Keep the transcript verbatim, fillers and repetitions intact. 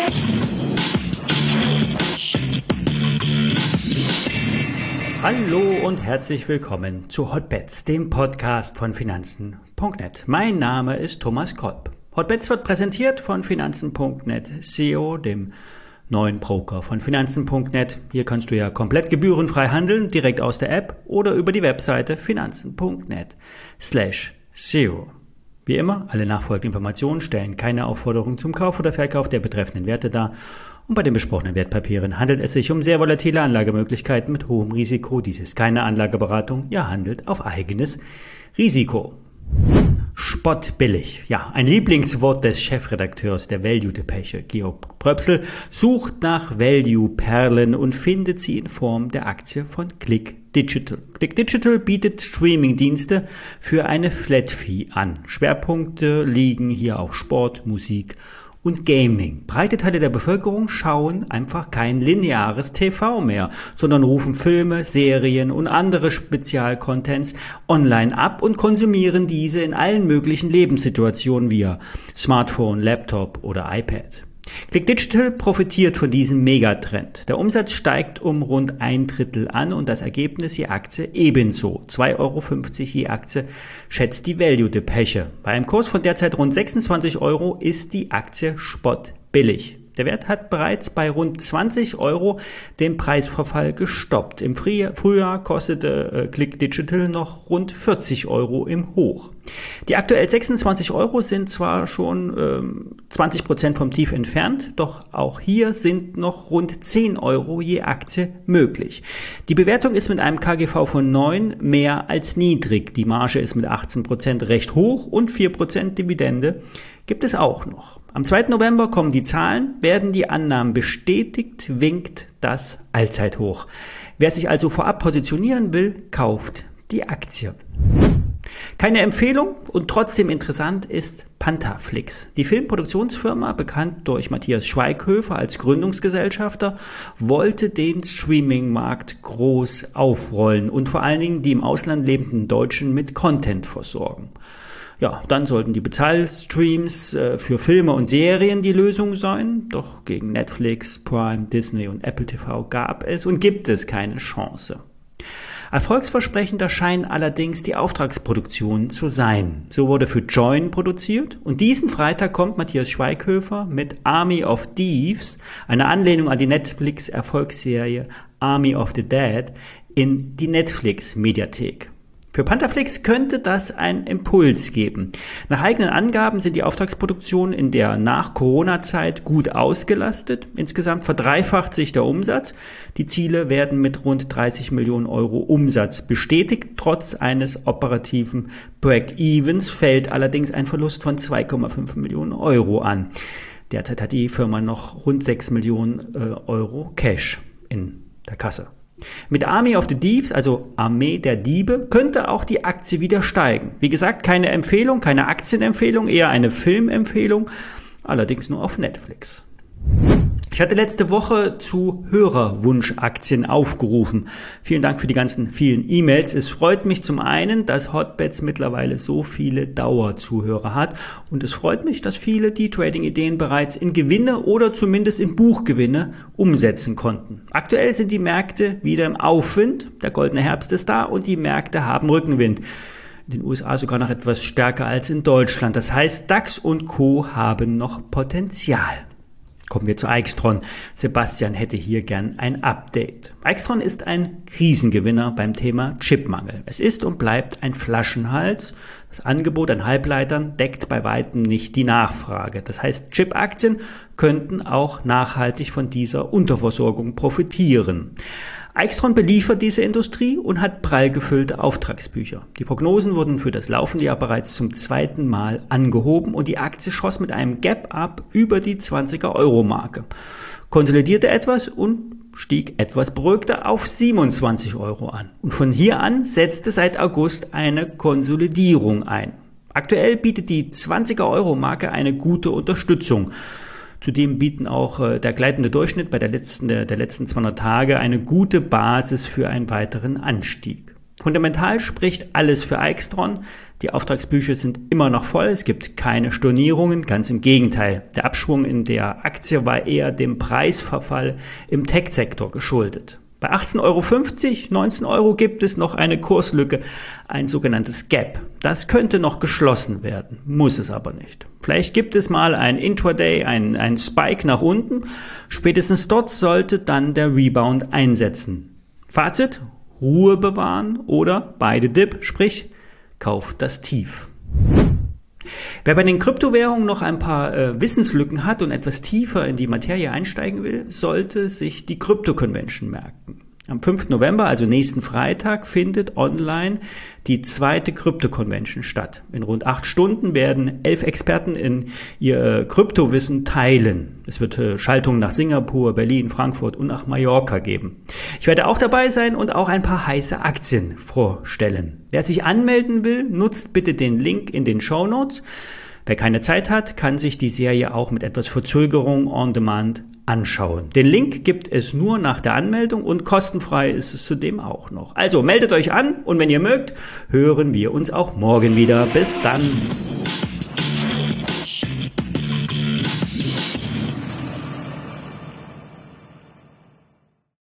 Hallo und herzlich willkommen zu Hotbets, dem Podcast von Finanzen Punkt net. Mein Name ist Thomas Kolb. Hotbets wird präsentiert von Finanzen Punkt net S E O, dem neuen Broker von Finanzen Punkt net. Hier kannst du ja komplett gebührenfrei handeln, direkt aus der App oder über die Webseite Finanzen Punkt net slash S E O. Wie immer, alle nachfolgenden Informationen stellen keine Aufforderung zum Kauf oder Verkauf der betreffenden Werte dar. Und bei den besprochenen Wertpapieren handelt es sich um sehr volatile Anlagemöglichkeiten mit hohem Risiko. Dies ist keine Anlageberatung, ihr handelt auf eigenes Risiko. Spottbillig. Ja, ein Lieblingswort des Chefredakteurs der Value-Depeche, Georg Pröpsel, sucht nach Value-Perlen und findet sie in Form der Aktie von Click Digital. Click Digital bietet Streaming-Dienste für eine Flat-Fee an. Schwerpunkte liegen hier auf Sport, Musik und Gaming. Breite Teile der Bevölkerung schauen einfach kein lineares T V mehr, sondern rufen Filme, Serien und andere Spezialcontents online ab und konsumieren diese in allen möglichen Lebenssituationen via Smartphone, Laptop oder iPad. Click Digital profitiert von diesem Megatrend. Der Umsatz steigt um rund ein Drittel an und das Ergebnis je Aktie ebenso. zwei Euro fünfzig je Aktie schätzt die Value-Depeche. Bei einem Kurs von derzeit rund sechsundzwanzig Euro ist die Aktie spottbillig. Der Wert hat bereits bei rund zwanzig Euro den Preisverfall gestoppt. Im Frühjahr kostete äh, Click Digital noch rund vierzig Euro im Hoch. Die aktuell sechsundzwanzig Euro sind zwar schon ähm, zwanzig Prozent vom Tief entfernt, doch auch hier sind noch rund zehn Euro je Aktie möglich. Die Bewertung ist mit einem K G V von neun mehr als niedrig. Die Marge ist mit achtzehn Prozent recht hoch und vier Prozent Dividende gibt es auch noch. Am zweiten November kommen die Zahlen, werden die Annahmen bestätigt, winkt das Allzeithoch. Wer sich also vorab positionieren will, kauft die Aktie. Keine Empfehlung und trotzdem interessant ist Pantherflix. Die Filmproduktionsfirma, bekannt durch Matthias Schweighöfer als Gründungsgesellschafter, wollte den Streaming-Markt groß aufrollen und vor allen Dingen die im Ausland lebenden Deutschen mit Content versorgen. Ja, dann sollten die Bezahlstreams äh, für Filme und Serien die Lösung sein. Doch gegen Netflix, Prime, Disney und Apple T V gab es und gibt es keine Chance. Erfolgsversprechender scheinen allerdings die Auftragsproduktionen zu sein. So wurde für Joyn produziert und diesen Freitag kommt Matthias Schweighöfer mit Army of Thieves, eine Anlehnung an die Netflix-Erfolgsserie Army of the Dead, in die Netflix-Mediathek. Für Pantherflix könnte das einen Impuls geben. Nach eigenen Angaben sind die Auftragsproduktionen in der Nach-Corona-Zeit gut ausgelastet. Insgesamt verdreifacht sich der Umsatz. Die Ziele werden mit rund dreißig Millionen Euro Umsatz bestätigt. Trotz eines operativen Break-Evens fällt allerdings ein Verlust von zwei Komma fünf Millionen Euro an. Derzeit hat die Firma noch rund sechs Millionen Euro Cash in der Kasse. Mit Army of the Thieves, also Armee der Diebe, könnte auch die Aktie wieder steigen. Wie gesagt, keine Empfehlung, keine Aktienempfehlung, eher eine Filmempfehlung, allerdings nur auf Netflix. Ich hatte letzte Woche zu Hörerwunschaktien aufgerufen. Vielen Dank für die ganzen vielen E-Mails. Es freut mich zum einen, dass Hotbets mittlerweile so viele Dauerzuhörer hat. Und es freut mich, dass viele die Trading-Ideen bereits in Gewinne oder zumindest in Buchgewinne umsetzen konnten. Aktuell sind die Märkte wieder im Aufwind. Der goldene Herbst ist da und die Märkte haben Rückenwind. In den U S A sogar noch etwas stärker als in Deutschland. Das heißt, DAX und Co. haben noch Potenzial. Kommen wir zu Aixtron. Sebastian hätte hier gern ein Update. Aixtron ist ein Krisengewinner beim Thema Chipmangel. Es ist und bleibt ein Flaschenhals. Das Angebot an Halbleitern deckt bei weitem nicht die Nachfrage. Das heißt, Chip-Aktien könnten auch nachhaltig von dieser Unterversorgung profitieren. Aixtron beliefert diese Industrie und hat prall gefüllte Auftragsbücher. Die Prognosen wurden für das laufende Jahr bereits zum zweiten Mal angehoben und die Aktie schoss mit einem Gap-Up über die zwanziger-Euro-Marke. Konsolidierte etwas und stieg etwas beruhigter auf siebenundzwanzig Euro an. Und von hier an setzte seit August eine Konsolidierung ein. Aktuell bietet die zwanziger-Euro-Marke eine gute Unterstützung. Zudem bieten auch äh, der gleitende Durchschnitt bei der letzten, der, der letzten zweihundert Tage eine gute Basis für einen weiteren Anstieg. Fundamental spricht alles für Aixtron. Die Auftragsbücher sind immer noch voll. Es gibt keine Stornierungen. Ganz im Gegenteil. Der Abschwung in der Aktie war eher dem Preisverfall im Tech-Sektor geschuldet. Bei achtzehn Euro fünfzig, neunzehn Euro gibt es noch eine Kurslücke, ein sogenanntes Gap. Das könnte noch geschlossen werden, muss es aber nicht. Vielleicht gibt es mal ein Intraday, ein, ein Spike nach unten. Spätestens dort sollte dann der Rebound einsetzen. Fazit: Ruhe bewahren oder beide Dip, sprich, kauft das Tief. Wer bei den Kryptowährungen noch ein paar äh, Wissenslücken hat und etwas tiefer in die Materie einsteigen will, sollte sich die Krypto-Convention merken. Am fünften November, also nächsten Freitag, findet online die zweite Krypto-Convention statt. In rund acht Stunden werden elf Experten in ihr äh, Kryptowissen teilen. Es wird äh, Schaltungen nach Singapur, Berlin, Frankfurt und nach Mallorca geben. Ich werde auch dabei sein und auch ein paar heiße Aktien vorstellen. Wer sich anmelden will, nutzt bitte den Link in den Shownotes. Wer keine Zeit hat, kann sich die Serie auch mit etwas Verzögerung on demand anschauen. Den Link gibt es nur nach der Anmeldung und kostenfrei ist es zudem auch noch. Also meldet euch an und wenn ihr mögt, hören wir uns auch morgen wieder. Bis dann!